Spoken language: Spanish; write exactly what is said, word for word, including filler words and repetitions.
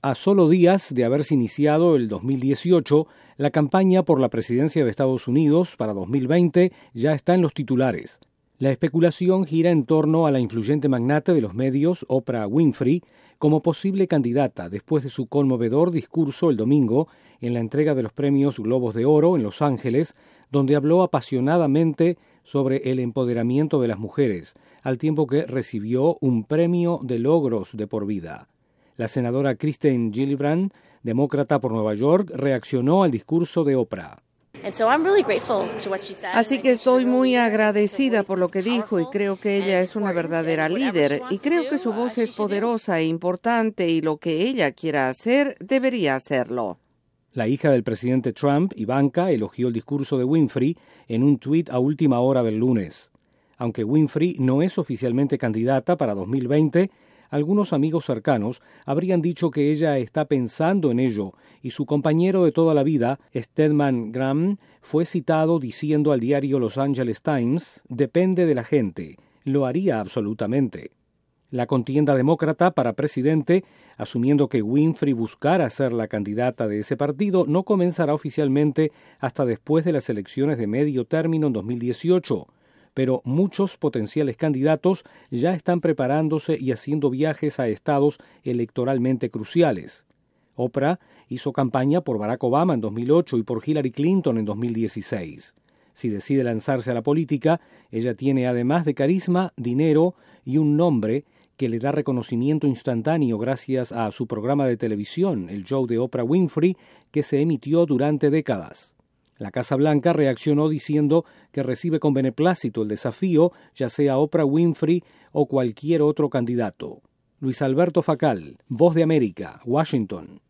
A solo días de haberse iniciado el dos mil dieciocho, la campaña por la presidencia de Estados Unidos para dos mil veinte ya está en los titulares. La especulación gira en torno a la influyente magnate de los medios, Oprah Winfrey, como posible candidata después de su conmovedor discurso el domingo en la entrega de los premios Globos de Oro en Los Ángeles, donde habló apasionadamente sobre el empoderamiento de las mujeres, al tiempo que recibió un premio de logros de por vida. La senadora Kirsten Gillibrand, demócrata por Nueva York, reaccionó al discurso de Oprah. Así que estoy muy agradecida por lo que dijo y creo que ella es una verdadera líder y creo que su voz es poderosa e importante y lo que ella quiera hacer debería hacerlo. La hija del presidente Trump, Ivanka, elogió el discurso de Winfrey en un tuit a última hora del lunes. Aunque Winfrey no es oficialmente candidata para dos mil veinte, algunos amigos cercanos habrían dicho que ella está pensando en ello y su compañero de toda la vida, Stedman Graham, fue citado diciendo al diario Los Angeles Times: «Depende de la gente, lo haría absolutamente». La contienda demócrata para presidente, asumiendo que Winfrey buscara ser la candidata de ese partido, no comenzará oficialmente hasta después de las elecciones de medio término en dos mil dieciocho. Pero muchos potenciales candidatos ya están preparándose y haciendo viajes a estados electoralmente cruciales. Oprah hizo campaña por Barack Obama en dos mil ocho y por Hillary Clinton en dos mil dieciséis. Si decide lanzarse a la política, ella tiene además de carisma, dinero y un nombre que le da reconocimiento instantáneo gracias a su programa de televisión, el show de Oprah Winfrey, que se emitió durante décadas. La Casa Blanca reaccionó diciendo que recibe con beneplácito el desafío, ya sea Oprah Winfrey o cualquier otro candidato. Luis Alberto Facal, Voz de América, Washington.